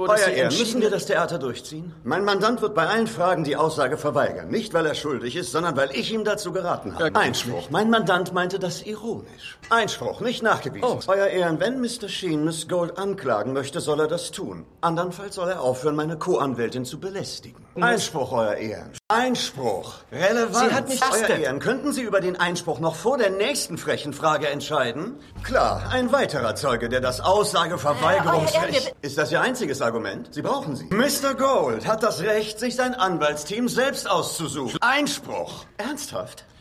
so, dass Euer Sie Ehren, müssen entschieden... wir das Theater durchziehen? Mein Mandant wird bei allen Fragen die Aussage verweigern. Nicht, weil er schuldig ist, sondern weil ich ihm dazu geraten habe. Ja, Einspruch. Mein Mandant meinte das ironisch. Einspruch, nicht nachgewiesen. Oh. Euer Ehren, wenn Mr. Sheen Miss Gold anklagen möchte, soll er das tun. Andernfalls soll er aufhören, meine Co-Anwältin zu belästigen. Einspruch, Euer Ehren. Einspruch. Relevant. Sie hat nicht... Euer Ehren, könnten Sie über den Einspruch noch vor der nächsten frechen Frage entscheiden? Klar, ein weiterer Zeuge, der das Aussageverweigerungsrecht... Ist das Ihr einziges Argument? Sie brauchen sie. Mr. Gold hat das Recht, sich sein Anwaltsteam selbst auszusuchen. Einspruch. Ernsthaft?